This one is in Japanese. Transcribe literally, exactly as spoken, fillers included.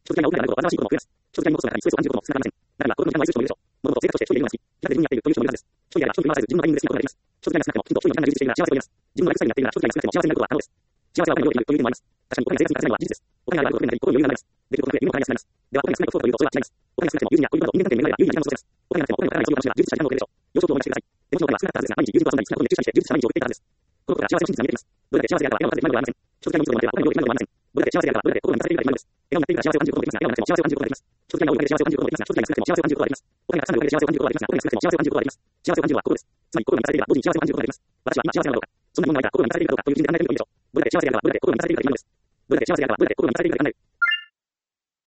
所得が多くなるほど、煩わしいことも増えます。所得が戻す中にストレスを感じることも少なくありません。中には、心の時間の愛する人もいるでしょう。物事を生活として一人でいるのが好き、平手で自分にやっているという人もいるはずです。所得があれば人に回さず自分のタイミングで好きなことができます。所得が少なくても、きちんと一人の時間が充実しているなら幸せと言えます。自分のライフスタイルになっているなら所得が少なくても幸せになることは可能です。幸せはお金に用意できるという意味もあります。確かにお金が生活に欠かせないのは事実です。お金があることになり、心に余裕があります。できることが増え、夢も叶いやすくなります。では、お金が少ないことというとそれは違います。お金が少なくても友人や恋人など人間関係に恵まれば有意義な時間を過ごせます。お金がなくてもお金のかからないそういう話が充実した時間を送れるでしょう。幼少期を思い出してください。手持ちのお金は少なかったはずですが、毎日友人と遊んだり好きなことに熱中したりして充実した毎日を送っていたはずです。このことから幸せの真実が見えています。どれだけ幸せであれば笑顔が立てる今のではありません。所得がない人ではお金の量で今のではありません。どれだけ幸せであればどれだけ心が満たされているかで今のです。笑顔がなくても心が満たされているから今のです。笑顔がいっぱいであれば幸せを感じることができます。所得がないお金で幸せを感じることができますが、お金が少ないお金で幸せを感じることができます。お金がたくさんのお金で幸せを感じることができますが、お金が少なくても幸せを感じることができます。幸せを感じるは心です。つまり心が満たされていれば同時に幸せを感じることができます。私は今幸せなのかどうか、そんなものがないから心が満たされているかどうかという基準で考えてみてもいいでしょう。どれだけ幸せであればどれだけ心が満たされているかで考えます。どれだけ幸せであればどれだけ心が満たされているかで考える。